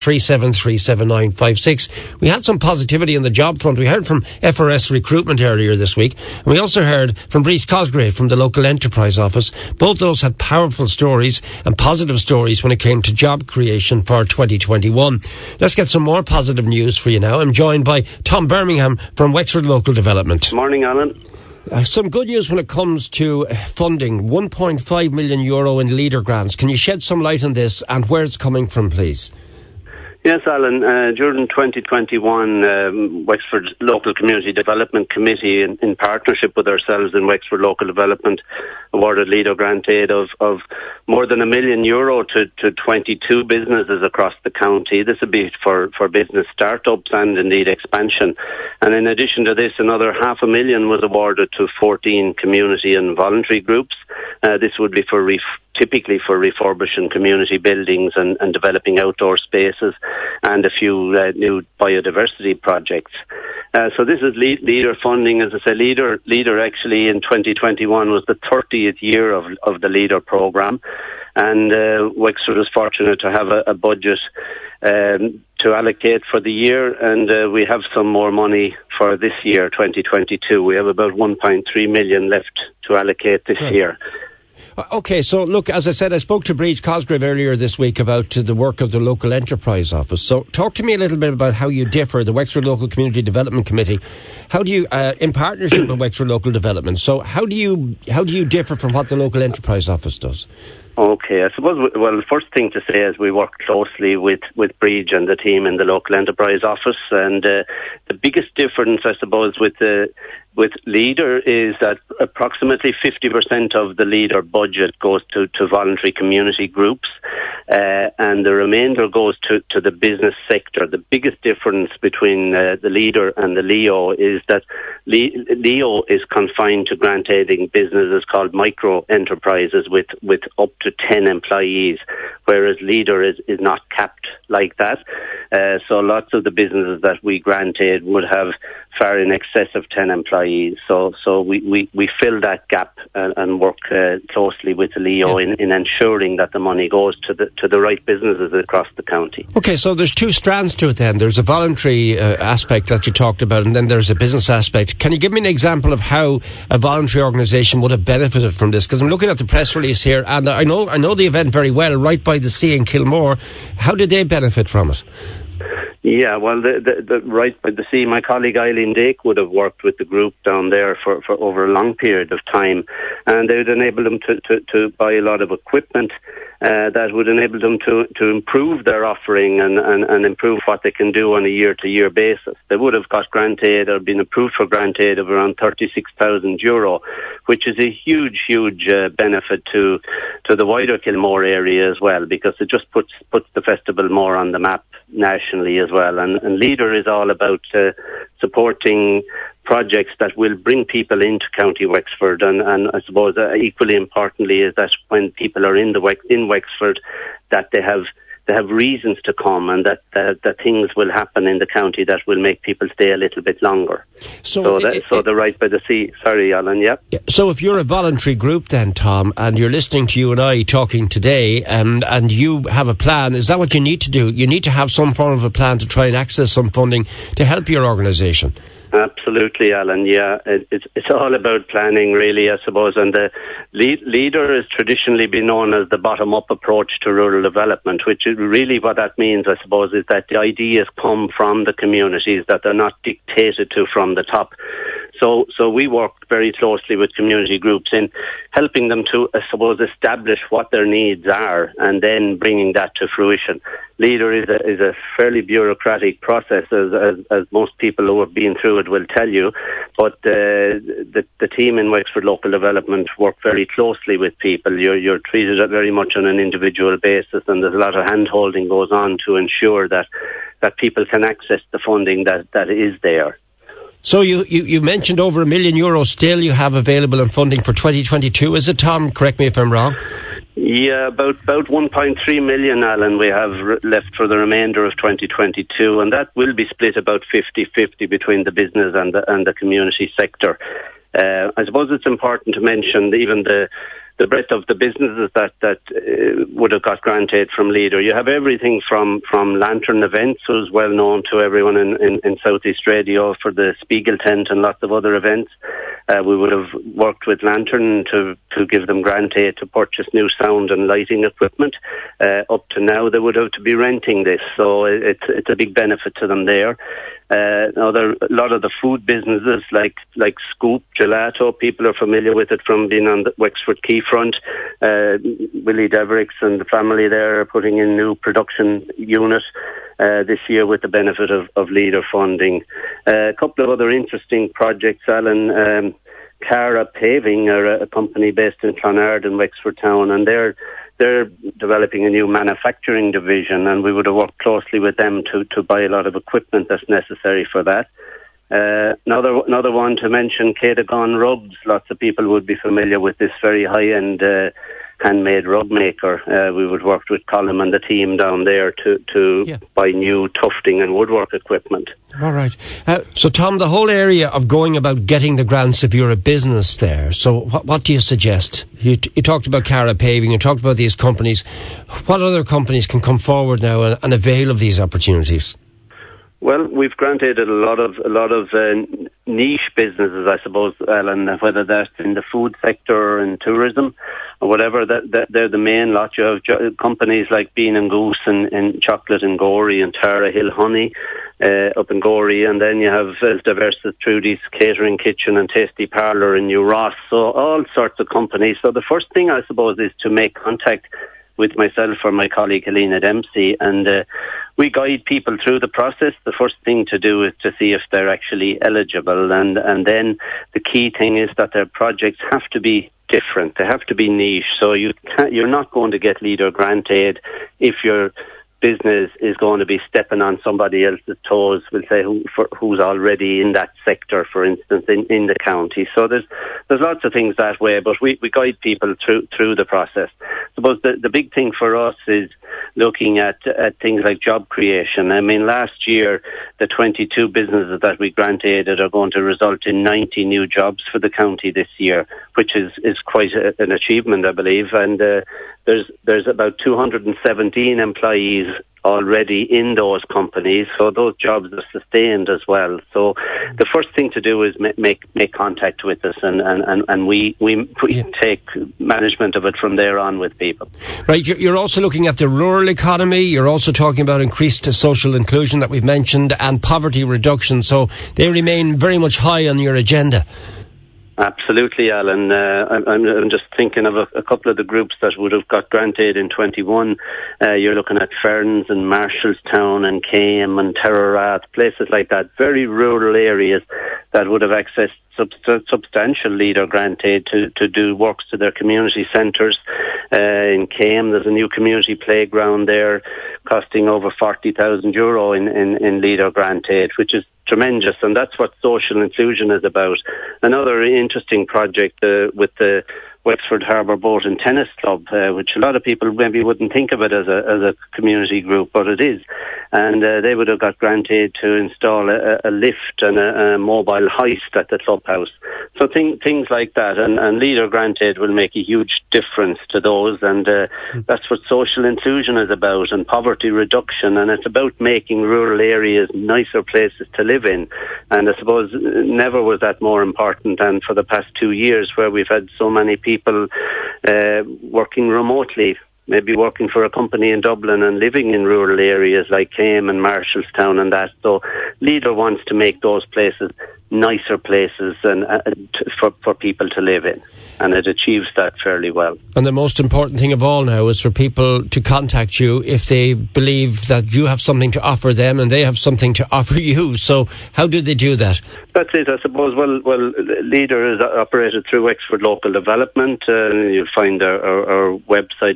0737956. We had some positivity on the job front. We heard from FRS Recruitment earlier this week. And we also heard from Breach Cosgrave from the local enterprise office. Both those had powerful stories and positive stories when it came to job creation for 2021. Let's get some more positive news for you now. I'm joined by Tom Birmingham from Wexford Local Development. Morning, Alan. Some good news when it comes to funding. €1.5 million in leader grants. Can you shed some light on this and where it's coming from, please? Yes, Alan. During 2021, Wexford Local Community Development Committee, in partnership with ourselves in Wexford Local Development, awarded Leader grant aid of more than €1 million to 22 businesses across the county. This would be for business startups and indeed expansion. And in addition to this, another €500,000 was awarded to 14 community and voluntary groups. This would be typically for refurbishing community buildings and developing outdoor spaces and a few new biodiversity projects. So this is Leader funding. As I say, Leader actually in 2021 was the 30th year of the Leader programme, and Wexford was fortunate to have a budget to allocate for the year, and we have some more money for this year, 2022. We have about 1.3 million left to allocate this year. Okay, so look, as I said, I spoke to Breach Cosgrave earlier this week about the work of the local enterprise office. So talk to me a little bit about how you differ, the Wexford Local Community Development Committee. How do you, in partnership with Wexford Local Development, so how do you differ from what the local enterprise office does? Okay, I suppose, well, the first thing to say is we work closely with Breach and the team in the local enterprise office, and the biggest difference, I suppose, with Leader is that approximately 50% of the Leader budget goes to voluntary community groups, and the remainder goes to the business sector. The biggest difference between the Leader and the LEO is that LEO is confined to grant aiding businesses called micro enterprises with up to 10 employees, whereas Leader is not capped like that. So lots of the businesses that we grant aid would have far in excess of 10 employees. So we fill that gap and work closely with the LEO in ensuring that the money goes to the right businesses across the county. Okay, so there's two strands to it then. There's a voluntary aspect that you talked about, and then there's a business aspect. Can you give me an example of how a voluntary organisation would have benefited from this? Because I'm looking at the press release here, and I know the event very well, Right by the Sea in Kilmore. How did they benefit from it? Yeah, well, the Right by the Sea, my colleague Eileen Dake would have worked with the group down there for over a long period of time, and they would enable them to buy a lot of equipment that would enable them to improve their offering and improve what they can do on a year-to-year basis. They would have got grant aid or been approved for grant aid of around €36,000, which is a huge benefit to the wider Kilmore area as well, because it just puts the festival more on the map nationally as well. And Leader is all about supporting projects that will bring people into County Wexford, and I suppose equally importantly is that when people are in Wexford, that they have reasons to come, and that things will happen in the county that will make people stay a little bit longer. So the Right by the Sea. Sorry, Alan. Yeah. So if you're a voluntary group, then Tom, and you're listening to you and I talking today, and you have a plan, is that what you need to do? You need to have some form of a plan to try and access some funding to help your organisation. Absolutely, Alan. Yeah, it's all about planning, really, I suppose. And the Leader has traditionally been known as the bottom-up approach to rural development, which is really what that means, I suppose, is that the ideas come from the communities, that they're not dictated to from the top. So we work very closely with community groups in helping them to, I suppose, establish what their needs are and then bringing that to fruition. Leader is a fairly bureaucratic process, as most people who have been through it will tell you. But the team in Wexford Local Development work very closely with people. You're treated very much on an individual basis, and there's a lot of hand-holding goes on to ensure that people can access the funding that is there. So you mentioned over €1 million still you have available in funding for 2022. Is it, Tom? Correct me if I'm wrong. Yeah, about 1.3 million, Alan, we have left for the remainder of 2022, and that will be split about 50-50 between the business and the community sector. I suppose it's important to mention even the breadth of the businesses that would have got grant aid from Leader. You have everything from Lantern Events, who's well known to everyone in Southeast Radio for the Spiegel tent and lots of other events. We would have worked with Lantern to give them grant aid to purchase new sound and lighting equipment. Up to now, they would have to be renting this, so it's a big benefit to them there. A lot of the food businesses like Scoop, Gelato, people are familiar with it from being on the Wexford Quayfront. Willie Devericks and the family there are putting in new production unit this year with the benefit of Leader funding. A couple of other interesting projects, Alan. Cara Paving are a company based in Clonard in Wexford Town, and they're developing a new manufacturing division, and we would have worked closely with them to buy a lot of equipment that's necessary for that. Another one to mention, Cadogan Rugs. Lots of people would be familiar with this very high-end handmade rug maker. We would work with Colin and the team down there to buy new tufting and woodwork equipment. All right. So, Tom, the whole area of going about getting the grants if you're a business there, so what do you suggest? You talked about Cara Paving, you talked about these companies. What other companies can come forward now and avail of these opportunities? Well, we've granted a lot of niche businesses, I suppose, Alan, whether that's in the food sector or in tourism or whatever. That they're the main lot. You have companies like Bean and Goose and Chocolate in Gorey and Tara Hill Honey up in Gorey, and then you have as diverse as Trudy's Catering Kitchen and Tasty Parlour in New Ross. So all sorts of companies. So the first thing, I suppose, is to make contact with myself or my colleague Helena Dempsey, and we guide people through the process. The first thing to do is to see if they're actually eligible, and then the key thing is that their projects have to be different. They have to be niche. So you're not going to get Leader grant aid if your business is going to be stepping on somebody else's toes, we'll say, who's already in that sector, for instance, in the county. So there's lots of things that way, but we guide people through the process. I suppose the big thing for us is looking at things like job creation. I mean, last year, the 22 businesses that we grant aided are going to result in 90 new jobs for the county this year, which is quite an achievement, I believe. And there's about 217 employees already in those companies, so those jobs are sustained as well. So the first thing to do is make contact with us, and we take management of it from there on with people. Right, you're also looking at the rural economy, you're also talking about increased social inclusion that we've mentioned, and poverty reduction, so they remain very much high on your agenda. Absolutely, Alan. I'm just thinking of a couple of the groups that would have got grant aid in 21. You're looking at Ferns and Marshallstown and Came and Terrarat, places like that, very rural areas that would have accessed substantial Leader grant aid to do works to their community centres. In Came, there's a new community playground there costing over €40,000 in Leader grant aid, which is tremendous, and that's what social inclusion is about. Another interesting project with the Wexford Harbour Boat and Tennis Club, which a lot of people maybe wouldn't think of it as a community group, but it is. And they would have got grant aid to install a lift and a mobile hoist at the clubhouse. So things like that, and Leader grant aid will make a huge difference to those, and that's what social inclusion is about, and poverty reduction, and it's about making rural areas nicer places to live in. And I suppose never was that more important than for the past 2 years, where we've had so many people working remotely, maybe working for a company in Dublin and living in rural areas like Came and Marshallstown and that. So Leader wants to make those places nicer places and for people to live in, and it achieves that fairly well. And the most important thing of all now is for people to contact you if they believe that you have something to offer them and they have something to offer you. So how do they do that? That's it, I suppose. Well, Leader is operated through Wexford Local Development. You'll find our website,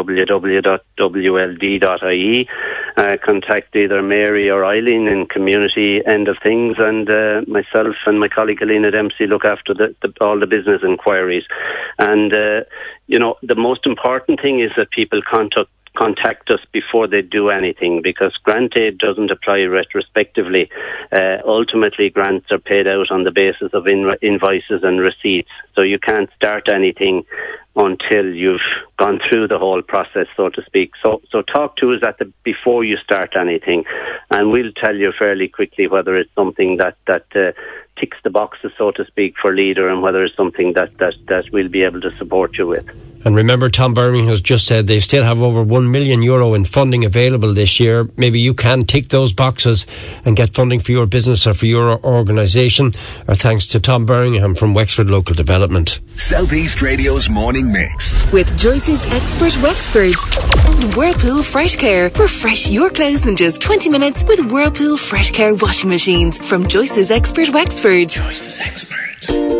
www.wld.ie. Contact either Mary or Eileen in community end of things, and myself and my colleague Helena Dempsey look after all the business inquiries. And the most important thing is that people contact contact us before they do anything, because grant aid doesn't apply retrospectively. Ultimately, grants are paid out on the basis of invoices and receipts, so you can't start anything until you've gone through the whole process, so to speak. So talk to us before you start anything, and we'll tell you fairly quickly whether it's something that ticks the boxes, so to speak, for Leader, and whether it's something that we'll be able to support you with. And remember, Tom Birmingham has just said they still have over €1 million in funding available this year. Maybe you can tick those boxes and get funding for your business or for your organisation. Our thanks to Tom Birmingham from Wexford Local Development. South East Radio's Morning Mix. With Joyce's Expert Wexford and Whirlpool Fresh Care. Refresh your clothes in just 20 minutes with Whirlpool Fresh Care washing machines from Joyce's Expert Wexford. Joyce's Expert.